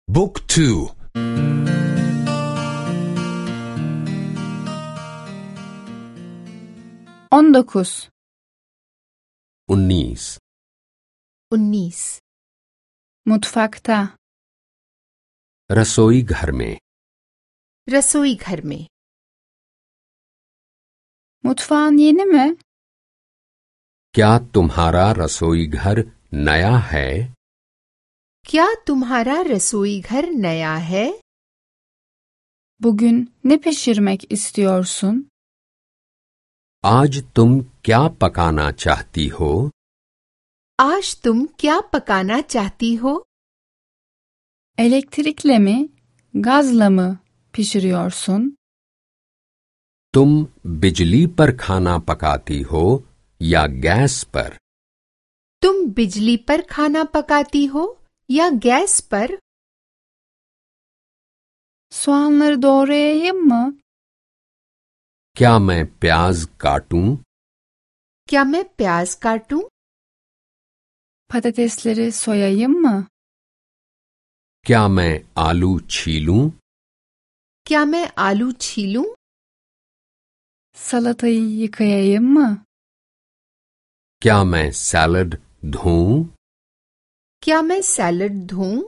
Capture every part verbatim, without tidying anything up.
Book two. on dokuz. उन्नीस उन्नीस Mutfakta. रसोई घर में रसोई घर में Mutfağın yeni mi? क्या तुम्हारा रसोई घर नया है? क्या तुम्हारा रसोई घर नया है? Bugün ne pişirmek istiyorsun? आज तुम क्या पकाना चाहती हो? आज तुम क्या पकाना चाहती हो? Elektrikle mi, gazla mı pişiriyorsun? तुम बिजली पर खाना पकाती हो या गैस पर? तुम बिजली पर खाना पकाती हो या गैस पर? Soğanları doğrayayım mı? क्या मैं प्याज काटूं? क्या मैं प्याज काटूं? Patatesleri soyayım mı? क्या मैं आलू छीलूं? क्या मैं आलू छीलूं? Salatayı yıkayayım mı? क्या मैं सैलड धोऊं? क्या मैं सैलड धोऊं?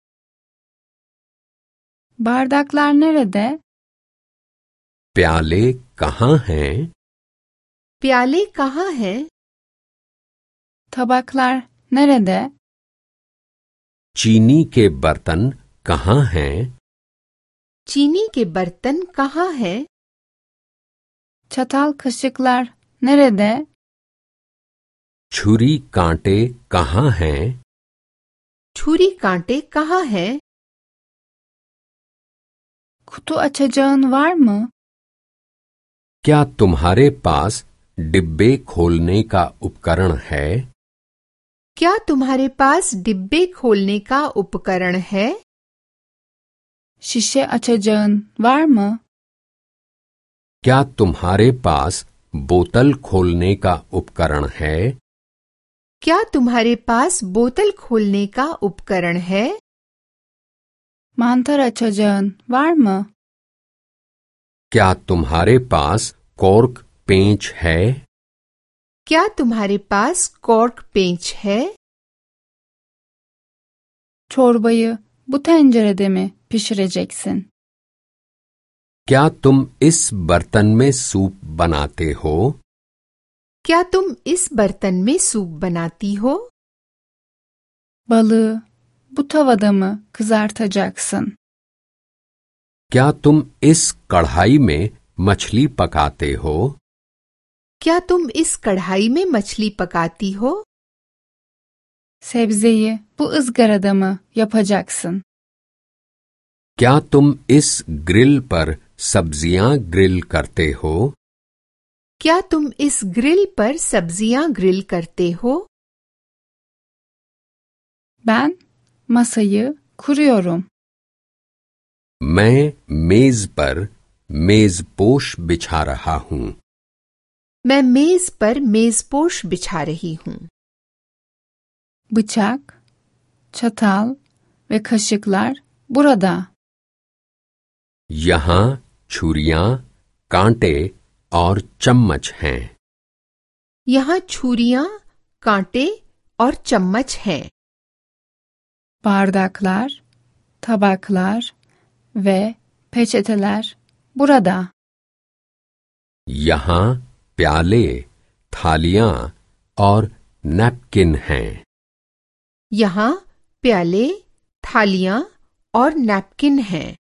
Bardaklar nerede? प्याले कहाँ हैं? प्याले कहाँ हैं? Tabaklar nerede? चीनी के बर्तन कहाँ हैं? चीनी के बर्तन कहाँ हैं? Çatal kaşıklar nerede? छुरी कांटे कहाँ हैं? छुरी कांटे कहाँ हैं? Kutu açacağın var mı? क्या तुम्हारे पास डिब्बे खोलने का उपकरण है? क्या तुम्हारे पास डिब्बे खोलने का उपकरण है? Şişe açacağın var mı? क्या तुम्हारे पास बोतल खोलने का उपकरण है? क्या तुम्हारे पास बोतल खोलने का उपकरण है? Mantar açacağın var mı? क्या तुम्हारे पास कॉर्क पेंच है? क्या तुम्हारे पास कॉर्क पेंच है? Çorbayı bu tencerede mi pişireceksin? क्या तुम इस बर्तन में सूप बनाते हो? क्या तुम इस बर्तन में सूप बनाती हो? Balığı bu tavada mı kızartacaksın? क्या तुम इस कढ़ाई में मछली पकाते हो? क्या तुम इस कढ़ाई में मछली पकाती हो? Sebzeyi bu ızgarada mı yapacaksın? क्या तुम इस ग्रिल पर सब्जियां ग्रिल करते हो? क्या तुम इस ग्रिल पर सब्जियां ग्रिल करते हो? Ben masayı kuruyorum. मैं मेज पर मेजपोश बिछा रहा हूं। मैं मेज पर मेजपोश बिछा रही हूँ। Bıçak, çatal ve kaşıklar burada. यहाँ छुरियां, कांटे और चम्मच हैं। यहाँ छुरियां, कांटे और चम्मच हैं। Bardaklar, tabaklar ve peçeteler burada. यहाँ प्याले, थालियां और नैपकिन हैं। यहाँ प्याले, थालियां और नैपकिन हैं।